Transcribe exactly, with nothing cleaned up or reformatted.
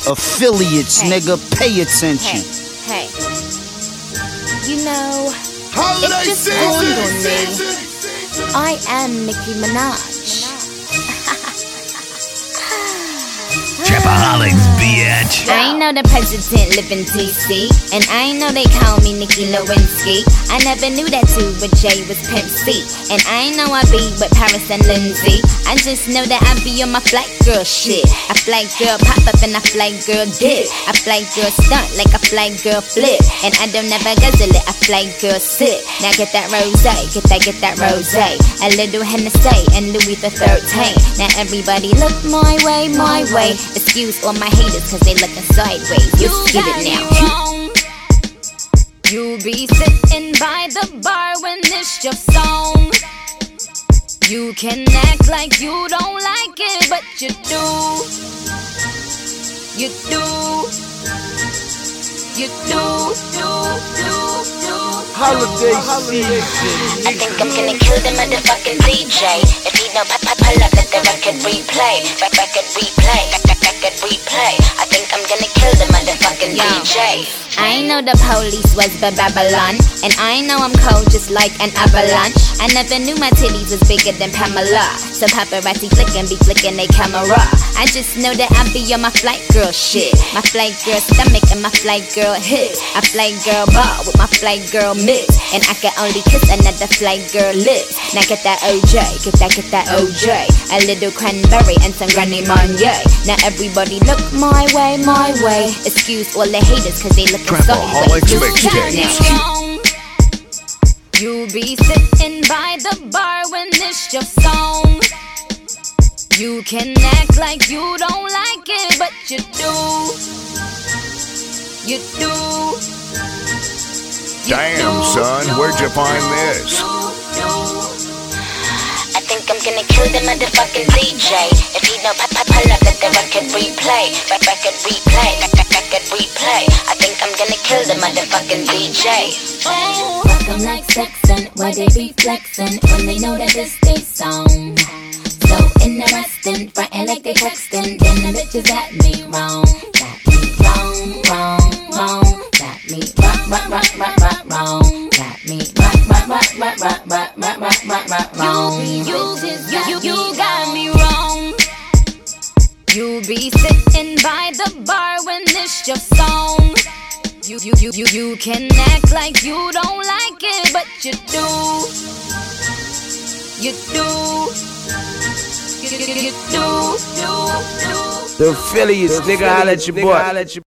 Affiliates, hey. Nigga, pay attention. Hey, hey. You know, it just dawned on me. I am Nicki Minaj. Trapaholics, bitch. I know the president live in D C, and I know they call me Nicki Lewinsky. I never knew that too, but Jay was Pimp C. And I know I be with Paris and Lindsay. I just know that I be on my flight girl shit. A flight girl pop up and a flight girl dip. A flight girl stunt like a flight girl flip. And I don't never guzzle it, a flight girl sip. Now get that rose, get that, get that rose. A little Hennessy and Louis the thirteenth. Now everybody look my way, my way. Excuse all my haters cause they looking sideways. Let's get it now. You be sitting by the bar when it's your song. You can act like you don't like it, but you do. You do. You do, do, do, do. Holiday season. I think I'm gonna kill the motherfucking D J. If he don't pop, pop, pull up, let the record replay. Back, record replay, back, back, record replay. I think I'm gonna kill the motherfucking D J. I know the police was the Babylon, and I know I'm cold just like an avalanche. I never knew my titties was bigger than Pamela, so paparazzi flicking be flicking they camera. I just know that I be on my flight girl shit. My flight girl stomach and my flight girl hips. I flight girl ball with my flight girl mix, and I can only kiss another flight girl lips. Now get that O J, get that, get that O J. A little cranberry and some Granny Marnier. Now everybody look my way, my way. Excuse all the haters cause they look Trapaholics mixtapes. You be sitting by the bar when it's your song. You can act like you don't like it, but you do. You do. You Damn, do, son, do, where'd you find do, this? Do, do. I think I'm gonna kill the motherfucking D J. If he don't pop, pop, pull up, let the record replay. Back, record replay, back, back, record replay. I think I'm gonna kill the motherfucking D J. Fuck 'em like Sexton, why they be flexing when they know that this they song. So interesting, frontin' like they texting, then the bitches got me wrong. Got me wrong, wrong, wrong. Got me rock, rock, rock, rock, rock, wrong. Got me rock, rock, rock, rock, rock, rock, rock, rock, rock, rock, wrong. You, you, you, you, you got me wrong. You be sitting by the bar when it's your song. You, you, you, you, you can act like you don't like it, but you do. You do. You, you, you, you do, do, do. The affiliates, nigga, holla at your boy.